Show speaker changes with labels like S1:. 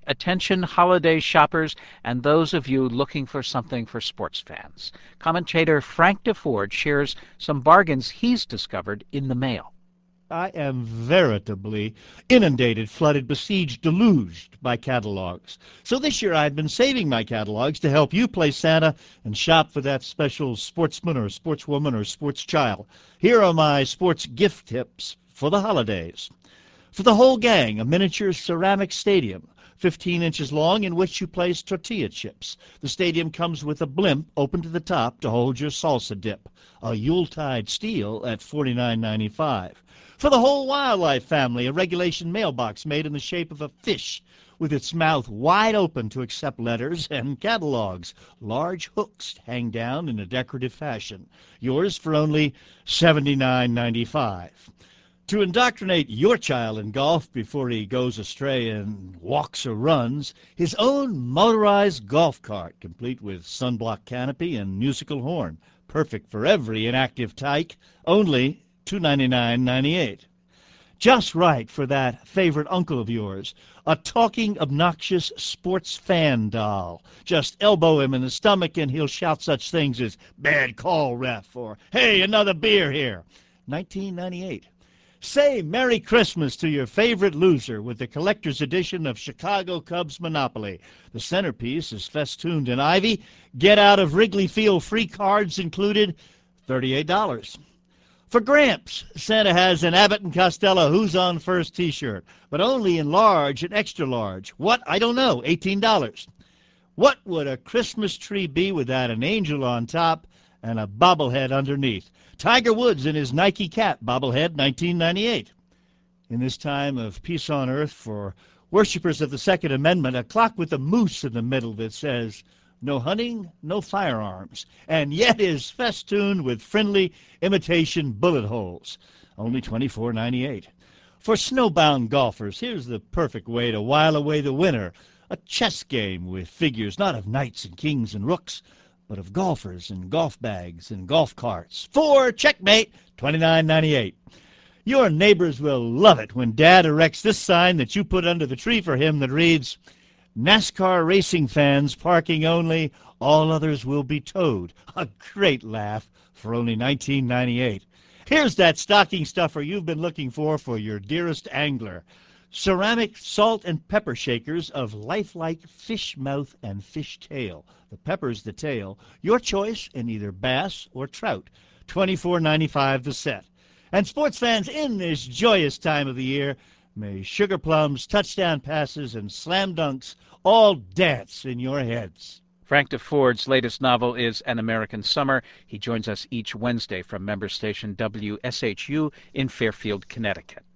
S1: Attention holiday shoppers and those of you looking for something for sports fans. Commentator Frank DeFord shares some bargains he's discovered in the mail.
S2: I am veritably inundated, flooded, besieged, deluged by catalogs. So this year I've been saving my catalogs to help you play Santa and shop for that special sportsman or sportswoman or sports child. Here are my sports gift tips for the holidays. For the whole gang, a miniature ceramic stadium, 15 inches long, in which you place tortilla chips. The stadium comes with a blimp open to the top to hold your salsa dip. A Yuletide steal at $49.95. For the whole wildlife family, a regulation mailbox made in the shape of a fish with its mouth wide open to accept letters and catalogs. Large hooks hang down in a decorative fashion. Yours for only $79.95. To indoctrinate your child in golf before he goes astray and walks or runs, his own motorized golf cart, complete with sunblock canopy and musical horn. Perfect for every inactive tyke, only $299.98. Just right for that favorite uncle of yours, a talking, obnoxious sports fan doll. Just elbow him in the stomach and he'll shout such things as, "Bad call, ref," or "Hey, another beer here." $19.98. Say Merry Christmas to your favorite loser with the collector's edition of Chicago Cubs Monopoly. The centerpiece is festooned in ivy. Get out of Wrigley Field free cards included, $38. For Gramps, Santa has an Abbott and Costello Who's on First t-shirt, but only in large and extra large. What? I don't know. $18. What would a Christmas tree be without an angel on top and a bobblehead underneath? Tiger Woods in his Nike cap bobblehead, $19.98. In this time of peace on earth for worshippers of the Second Amendment, a clock with a moose in the middle that says, "No hunting, no firearms," and yet is festooned with friendly imitation bullet holes, only $24.98. For snowbound golfers, here's the perfect way to while away the winter, a chess game with figures not of knights and kings and rooks, but of golfers and golf bags and golf carts. For checkmate, $29.98. Your neighbors will love it when Dad erects this sign that you put under the tree for him that reads, "NASCAR racing fans parking only, all others will be towed." A great laugh for only $19.98. Here's that stocking stuffer you've been looking for your dearest angler. Ceramic salt and pepper shakers of lifelike fish mouth and fish tail. The pepper's the tail. Your choice in either bass or trout. $24.95 the set. And sports fans, in this joyous time of the year, may sugar plums, touchdown passes, and slam dunks all dance in your heads.
S1: Frank DeFord's latest novel is An American Summer. He joins us each Wednesday from member station WSHU in Fairfield, Connecticut.